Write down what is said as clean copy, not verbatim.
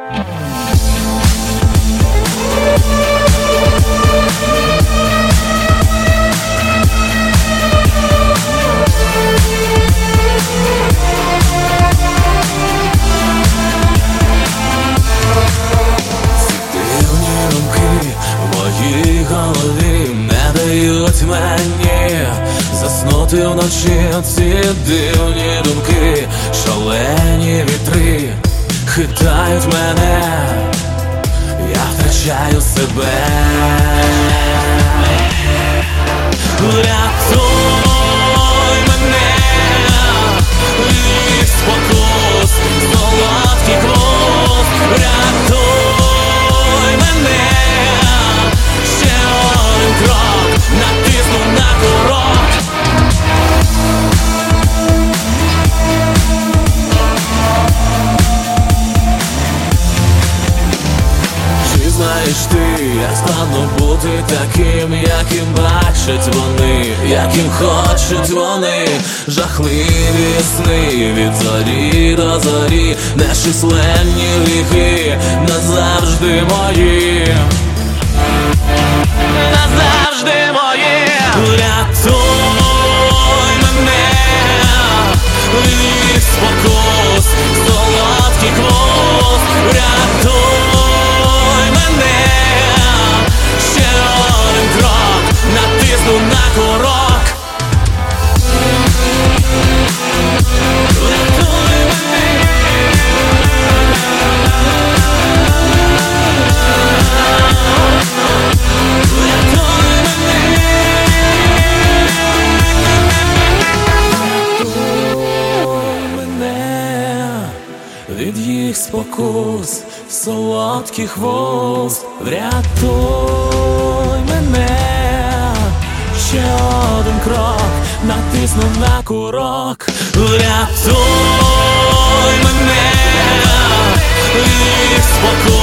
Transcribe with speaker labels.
Speaker 1: Мені заснути вночі ці дивні думки, шалені вітри хитають мене, я втрачаю себе. Врятуй мене від спокус, солодкий хвост. Врятуй мене, ще один крок, натисну на курок. Чи знаєш ти, як складно бути таким, яким бачать вони, яким хочуть вони? Жахливі сни від зорі до зорі, нечисленні гріхи назавжди мої, назавжди мої. Врятуй мене від спокус, солодкий хвост. Врятуй мене, ще один крок, натисну на курок. Врятуй мене. Від їх спокус, солодкий хвост. Врятуй мене, ще один крок, натисну на курок. Врятуй мене від спокус.